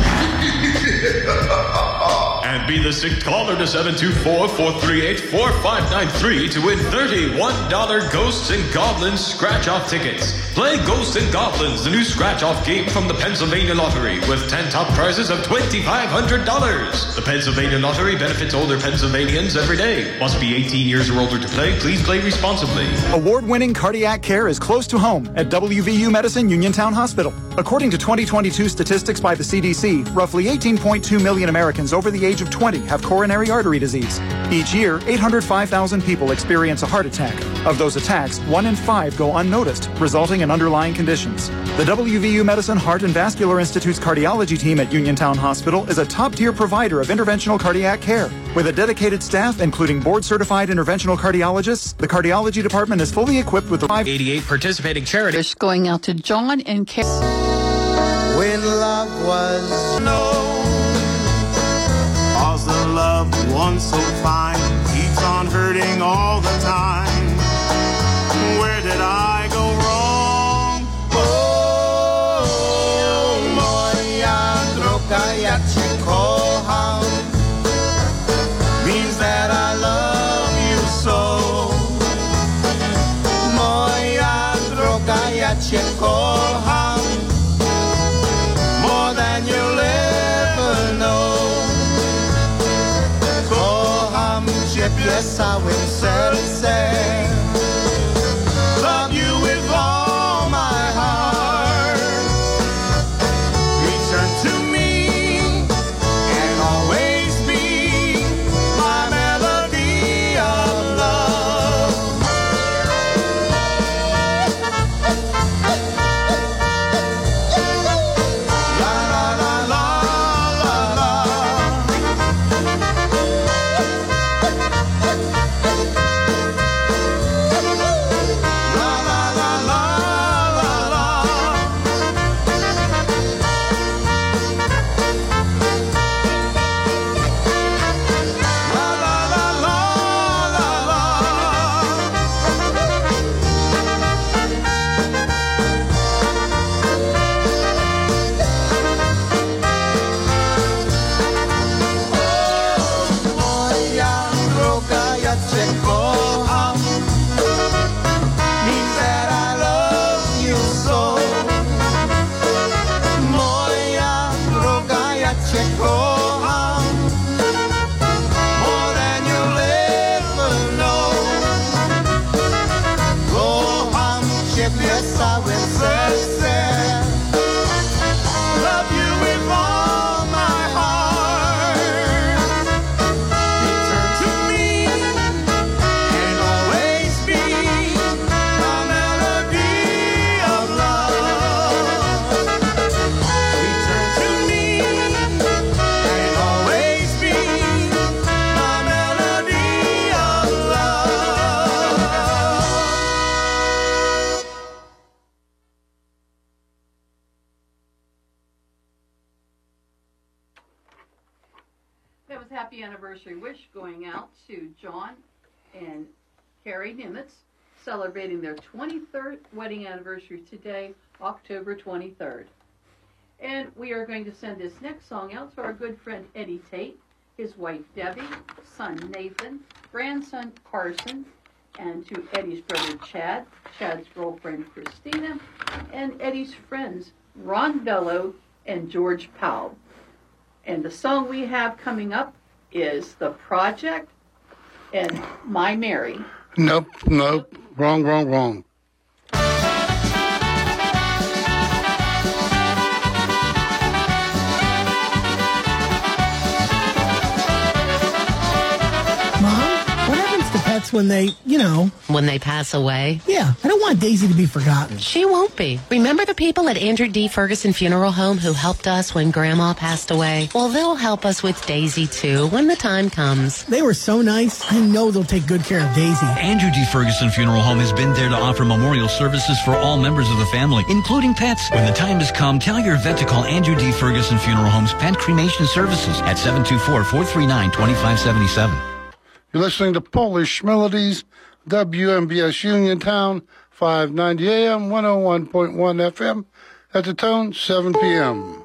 and be the sixth caller to seven two four, four three eight, four five nine three to win thirty-one dollars Ghosts and Goblins scratch-off tickets. Play Ghosts and Goblins, the new scratch-off game from the Pennsylvania Lottery, with ten top prizes of two thousand five hundred dollars. The Pennsylvania Lottery benefits older Pennsylvanians every day. Must be eighteen years or older to play. Please play responsibly. Award-winning cardiac care is close to home at W V U Medicine Uniontown Hospital. According to twenty twenty-two statistics by the C D C, roughly eighteen point two million Americans over the age of twenty have coronary artery disease. Each year, eight hundred five thousand people experience a heart attack. Of those attacks, one in five go unnoticed, resulting in underlying conditions. The W V U Medicine Heart and Vascular Institute's cardiology team at Uniontown Hospital is a top-tier provider of interventional cardiac care. With a dedicated staff, including board-certified interventional cardiologists, the cardiology department is fully equipped with the five eighty-eight participating charities. Going out to John and Karen. When love was known, cause the loved one so fine keeps on hurting all the time. Where did I go wrong? Oh, moja droga, ja cię kocham, means that I love you so. Moja droga, ja cię kocham, more than you'll ever know. Kocham ciebie całym sercem. Love you with all my heart. Return to me and always be my melody of love. La la la la la la. Happy anniversary wish going out to John and Carrie Nimitz, celebrating their twenty-third wedding anniversary today, October twenty-third. And we are going to send this next song out to our good friend Eddie Tate, his wife Debbie, son Nathan, grandson Carson, and to Eddie's brother Chad, Chad's girlfriend Christina, and Eddie's friends Ron Bello and George Powell. And the song we have coming up is The Project and My Mary. Nope, nope. Wrong, wrong, wrong. Mom, what happens to pets parents when they, you know. When they pass away? Yeah, I don't want Daisy to be forgotten. She won't be. Remember the people at Andrew D. Ferguson Funeral Home who helped us when Grandma passed away? Well, they'll help us with Daisy, too, when the time comes. They were so nice. I know they'll take good care of Daisy. Andrew D. Ferguson Funeral Home has been there to offer memorial services for all members of the family, including pets. When the time has come, tell your vet to call Andrew D. Ferguson Funeral Home's Pet Cremation Services at seven two four, four three nine, two five seven seven. You're listening to Polish Melodies, W M B S Uniontown, five ninety A M, one oh one point one F M, at the tone, seven p.m.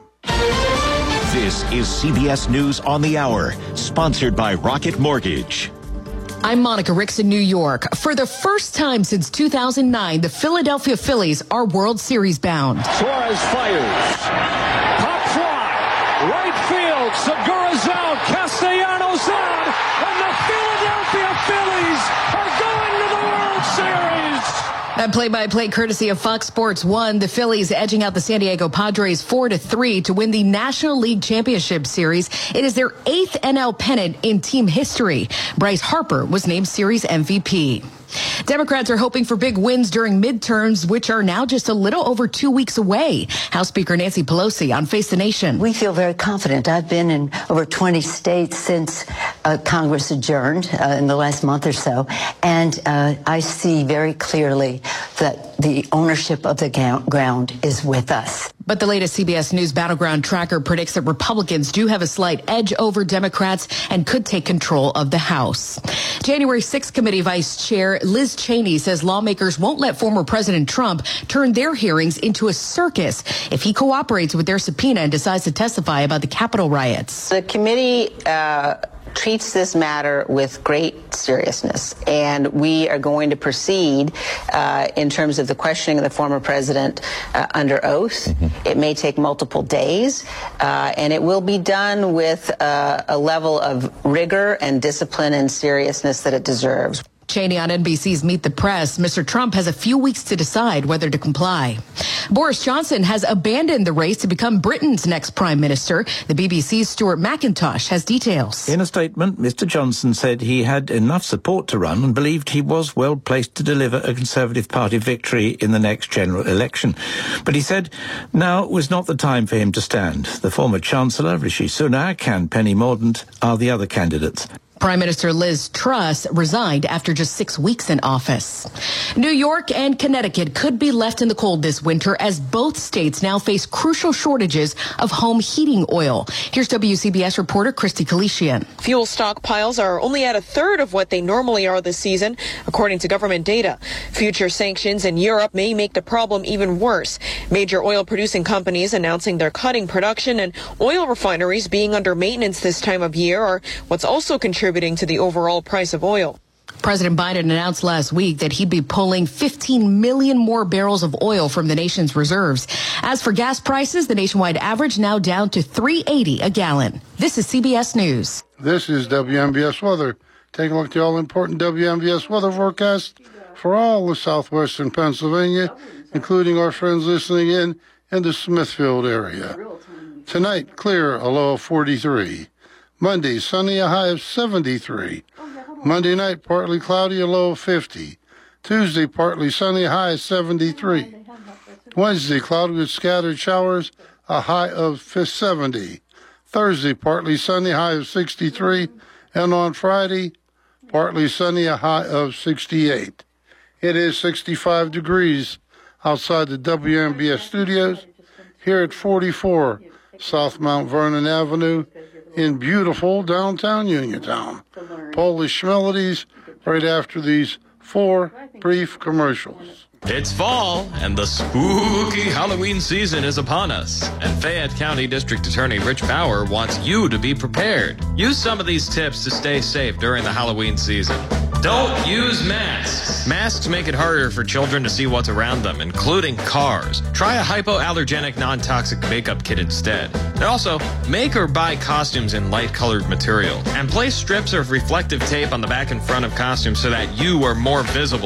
This is C B S News on the Hour, sponsored by Rocket Mortgage. I'm Monica Ricks in New York. For the first time since two thousand nine, the Philadelphia Phillies are World Series bound. Suarez fires. Pop fly. Right field. Segura's out. Castellanos out. And the Philadelphia Phillies are going to the World Series. That play-by-play courtesy of Fox Sports one. The Phillies edging out the San Diego Padres four to three to win the National League Championship Series. It is their eighth N L pennant in team history. Bryce Harper was named Series M V P. Democrats are hoping for big wins during midterms, which are now just a little over two weeks away. House Speaker Nancy Pelosi on Face the Nation. We feel very confident. I've been in over twenty states since uh, Congress adjourned uh, in the last month or so, and uh, I see very clearly that the ownership of the ground is with us. But the latest C B S News Battleground Tracker predicts that Republicans do have a slight edge over Democrats and could take control of the House. January sixth Committee Vice Chair Liz Cheney says lawmakers won't let former President Trump turn their hearings into a circus if he cooperates with their subpoena and decides to testify about the Capitol riots. The committee uh, treats this matter with great seriousness, and we are going to proceed uh, in terms of the questioning of the former president uh, under oath. Mm-hmm. It may take multiple days, uh, and it will be done with uh, a level of rigor and discipline and seriousness that it deserves. Cheney on N B C's Meet the Press. Mister Trump has a few weeks to decide whether to comply. Boris Johnson has abandoned the race to become Britain's next prime minister. The B B C's Stuart McIntosh has details. In a statement, Mister Johnson said he had enough support to run and believed he was well placed to deliver a Conservative Party victory in the next general election. But he said now was not the time for him to stand. The former Chancellor, Rishi Sunak, and Penny Mordaunt are the other candidates. Prime Minister Liz Truss resigned after just six weeks in office. New York and Connecticut could be left in the cold this winter as both states now face crucial shortages of home heating oil. Here's W C B S reporter Christy Kalishian. Fuel stockpiles are only at a third of what they normally are this season, according to government data. Future sanctions in Europe may make the problem even worse. Major oil-producing companies announcing they're cutting production, and oil refineries being under maintenance this time of year are what's also contributing contributing to the overall price of oil. President Biden announced last week that he'd be pulling fifteen million more barrels of oil from the nation's reserves. As for gas prices, the nationwide average now down to three eighty a gallon. This is C B S News. This is W M B S weather. Take a look at the all-important W M B S weather forecast for all of southwestern Pennsylvania, including our friends listening in in the Smithfield area. Tonight, clear, a low of forty-three. Monday, sunny, a high of seventy-three. Monday night, partly cloudy, a low of fifty. Tuesday, partly sunny, a high of seventy-three. Wednesday, cloudy with scattered showers, a high of seventy. Thursday, partly sunny, high of sixty-three. And on Friday, partly sunny, a high of sixty-eight. It is sixty-five degrees outside the W M B S studios here at forty-four South Mount Vernon Avenue in beautiful downtown Uniontown. Polish Melodies right after these four brief commercials. It's fall, and the spooky Halloween season is upon us. And Fayette County District Attorney Rich Bauer wants you to be prepared. Use some of these tips to stay safe during the Halloween season. Don't use masks. Masks make it harder for children to see what's around them, including cars. Try a hypoallergenic non-toxic makeup kit instead. And also, make or buy costumes in light-colored material. And place strips of reflective tape on the back and front of costumes so that you are more visible.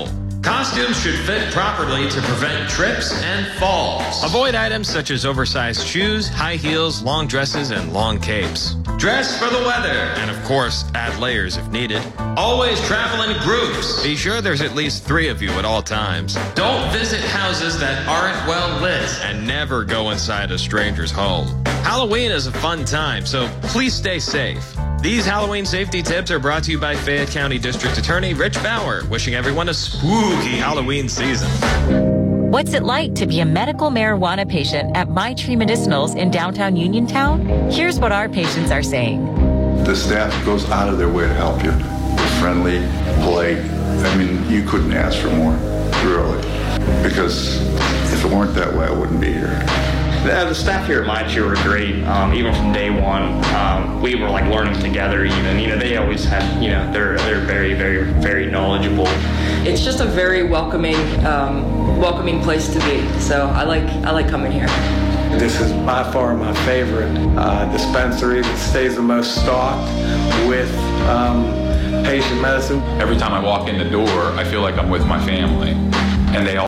Costumes should fit properly to prevent trips and falls. Avoid items such as oversized shoes, high heels, long dresses, and long capes. Dress for the weather. And of course, add layers if needed. Always travel in groups. Be sure there's at least three of you at all times. Don't visit houses that aren't well lit. And never go inside a stranger's home. Halloween is a fun time, so please stay safe. These Halloween safety tips are brought to you by Fayette County District Attorney Rich Bauer, wishing everyone a spooky Halloween season. What's it like to be a medical marijuana patient at My Tree Medicinals in downtown Uniontown? Here's what our patients are saying. The staff goes out of their way to help you. Friendly, polite. I mean, you couldn't ask for more, really. Because if it weren't that way, I wouldn't be here. The, the staff here at My Tree were great, um, even from day one. Um, we were like learning together even. You know, they always had, you know, they're, they're very, very, very knowledgeable. It's just a very welcoming, um, welcoming place to be. So I like, I like coming here. This is by far my favorite uh, dispensary that stays the most stocked with um, patient medicine. Every time I walk in the door, I feel like I'm with my family, and they all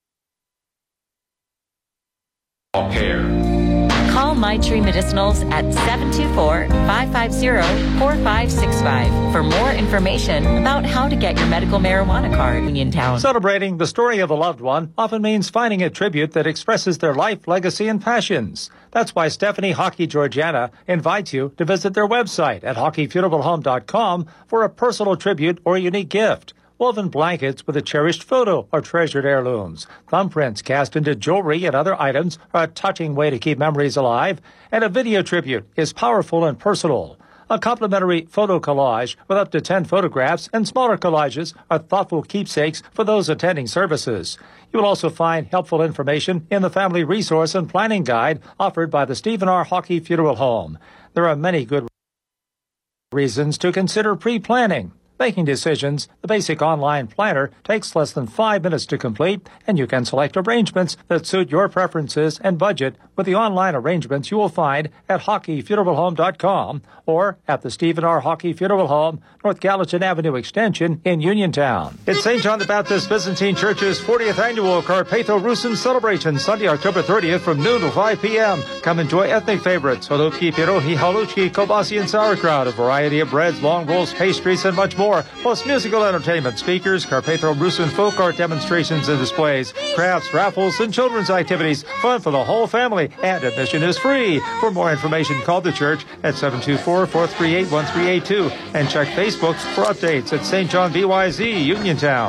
all care. Call My Tree Medicinals at seven two four, five five zero, four five six five for more information about how to get your medical marijuana card in Uniontown. Celebrating the story of a loved one often means finding a tribute that expresses their life, legacy, and passions. That's why Stephanie Hockey Georgiana invites you to visit their website at hockey funeral home dot com for a personal tribute or unique gift. Woven blankets with a cherished photo or treasured heirlooms. Thumbprints cast into jewelry and other items are a touching way to keep memories alive. And a video tribute is powerful and personal. A complimentary photo collage with up to ten photographs and smaller collages are thoughtful keepsakes for those attending services. You will also find helpful information in the Family Resource and Planning Guide offered by the Stephen R. Hockey Funeral Home. There are many good reasons to consider pre-planning. Making decisions, the basic online planner takes less than five minutes to complete, and you can select arrangements that suit your preferences and budget with the online arrangements you will find at hockey funeral home dot com or at the Stephen R. Hockey Funeral Home, North Gallatin Avenue Extension in Uniontown. It's Saint John the Baptist Byzantine Church's fortieth annual Carpatho Rusin celebration, Sunday, October thirtieth from noon to five p.m. Come enjoy ethnic favorites, holubki, pierogi, haluchki, kobasi, and sauerkraut, a variety of breads, long rolls, pastries, and much more. Plus musical entertainment, speakers, Carpatho Rusin folk art demonstrations and displays, crafts, raffles, and children's activities. Fun for the whole family, and admission is free. For more information, call the church at seven two four, four three eight, one three eight two and check Facebook for updates at Saint John B Y Z, Uniontown.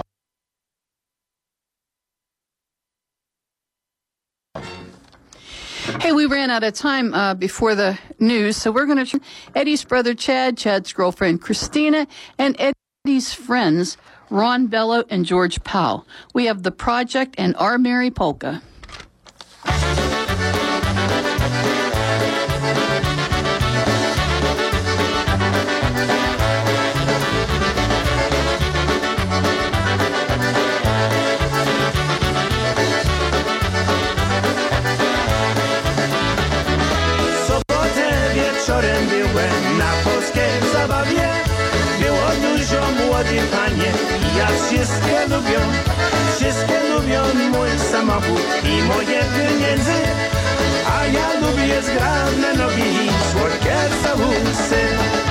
Hey, we ran out of time uh, before the news, so we're going to Eddie's brother Chad, Chad's girlfriend Christina, and Eddie's friends Ron Bello and George Powell. We have The Project and Our Merry Polka. Wieczorem byłem na polskiej zabawie. Było dużo młodych panie i ja wszystkie lubią. Wszystkie lubią mój samochód i moje pieniądze. A ja lubię zgrabne nogi i słodkie całusy.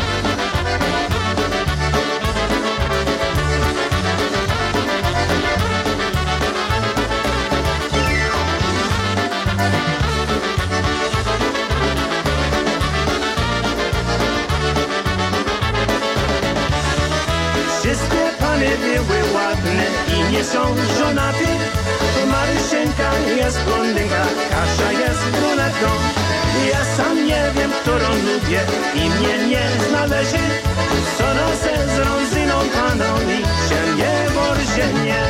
Były ładne i nie są żonaty. Maryszenka jest blondynka, Kasia jest brunetką. Ja sam nie wiem, którą lubię i mnie nie znależy. Co nosę z Ronzyną paną i się nie borżenie.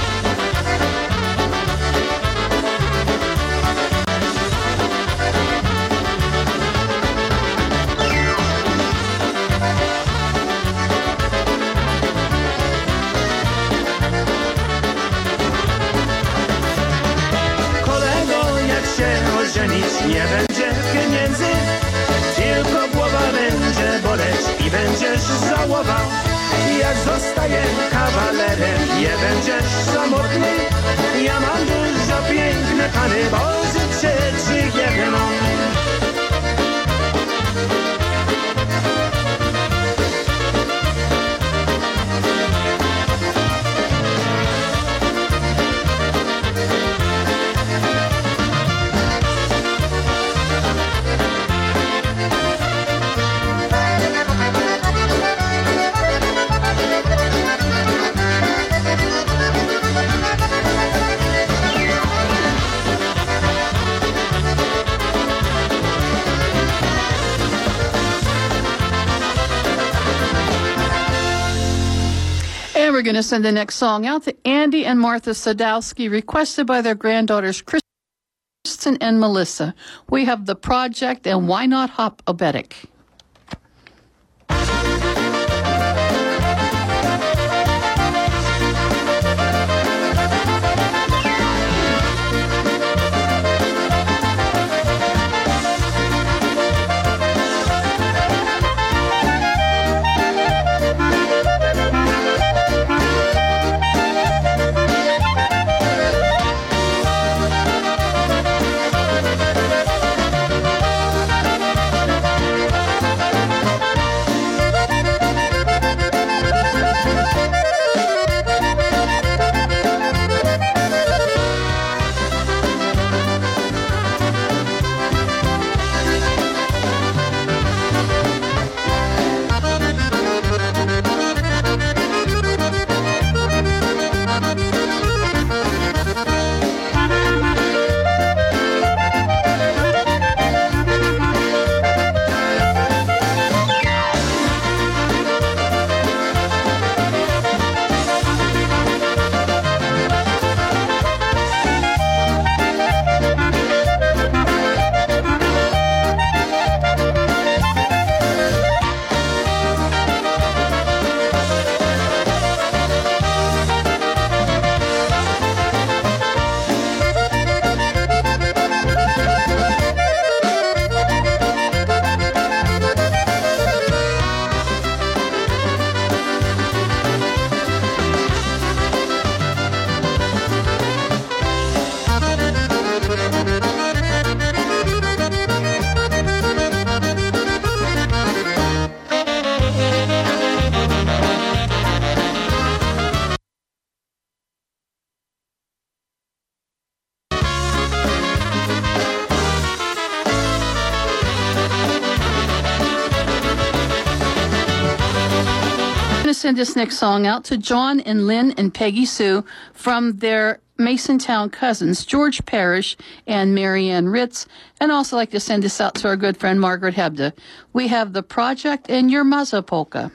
Nie będzie pieniędzy, tylko głowa będzie boleć i będziesz żałował. jak zostaję kawalerem, nie będziesz samotny. Ja mam dużo piękne pany, bo życzę ci jedną. We're going to send the next song out to Andy and Martha Sadowski, requested by their granddaughters Kristen and Melissa. We have The Project and Why Not Hop-O-Betic. Send this next song out to John and Lynn and Peggy Sue from their Masontown cousins, George Parrish and Marianne Ritz, and also like to send this out to our good friend Margaret Hebda. We have The Project and Your Mazza Polka.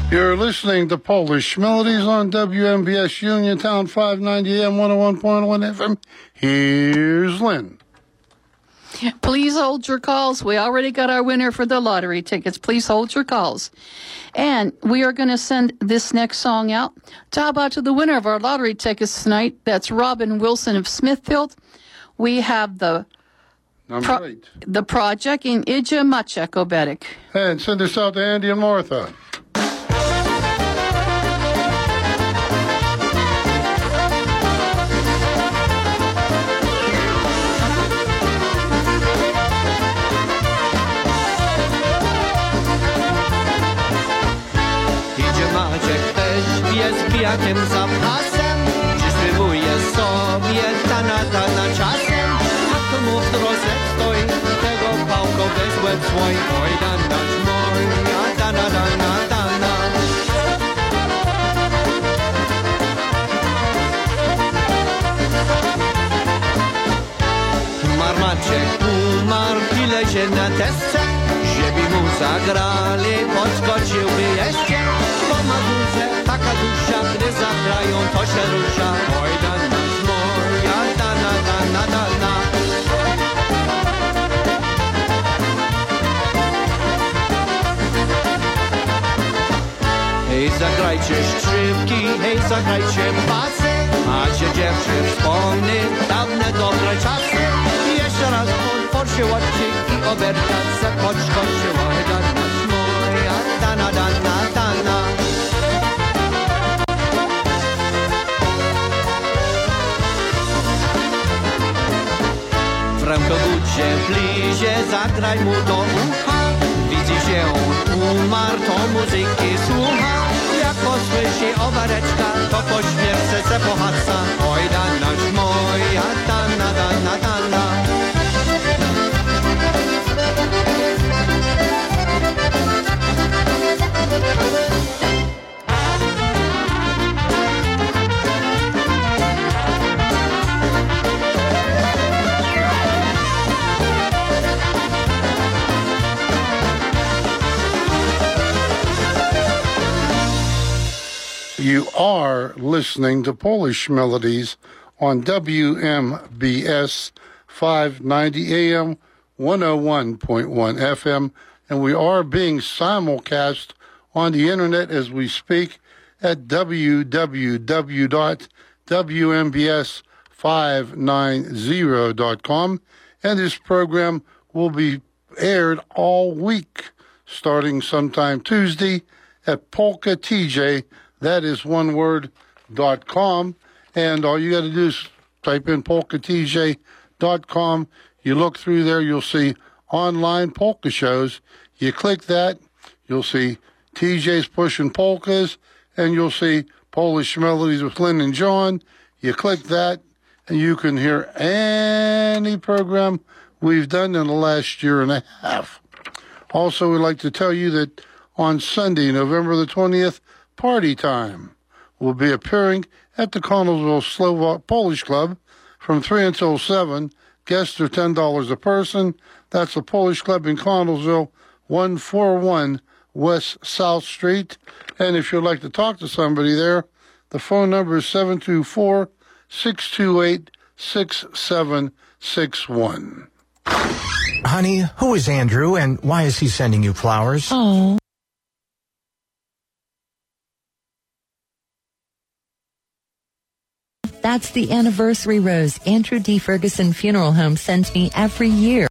You're listening to Polish Melodies on W M B S Uniontown, five ninety A M, one oh one point one F M. Here's Lynn. Please hold your calls. We already got our winner for the lottery tickets. Please hold your calls. And we are going to send this next song out. Talk about to the winner of our lottery tickets tonight. That's Robin Wilson of Smithfield. We have the pro- eight. the project in Ija Maciek Obedek. And send this out to Andy and Martha. Jest pijakiem za pasem, przysływuje sobie ta-na-ta-na czasem. A to mu w drodze stoi, tego pałko weź łeb swój. Oj, danasz mój, a ta-na-ta-na-ta-na. Marmaczek umarł, pile się na tesce. Żeby mu zagrali, podskoczyłby jeszcze. Bo ma duże, taka dusza, gdy zagrają, to się rusza. Oj, danasz moja, dana, dana, dana. Hej, zagrajcie szczypki, hej, zagrajcie pasy. A się dziewczę wspomny, dawne dobre czasy. I jeszcze raz otworzy łodzik i oberka se podskoczyła. Oj, danasz moja, dana, dana, dana. W rękobucie blizie, zagraj mu do ucha. Widzi się on umarł, to muzyki słucha. Jak posłyszy obareczka, to po śmierce se pohaca. Oj, danasz moja, dana, dana, dana. You are listening to Polish Melodies on W M B S five ninety A M, one oh one point one F M, and we are being simulcast on the internet as we speak at w w w dot w m b s five ninety dot com, and this program will be aired all week, starting sometime Tuesday at Polka T J. That is one word, dot com. And all you got to do is type in polka t j dot com. You look through there, you'll see online polka shows. You click that, you'll see T J's Pushing Polkas, and you'll see Polish Melodies with Lynn and John. You click that, and you can hear any program we've done in the last year and a half. Also, we'd like to tell you that on Sunday, November the twentieth, Party Time will be appearing at the Connellsville Slovak Polish Club from three until seven. Guests are ten dollars a person. That's the Polish Club in Connellsville, one forty-one West South Street. And if you'd like to talk to somebody there, the phone number is seven two four, six two eight, six seven six one. Honey, who is Andrew and why is he sending you flowers? Oh. That's the anniversary rose Andrew D. Ferguson Funeral Home sends me every year.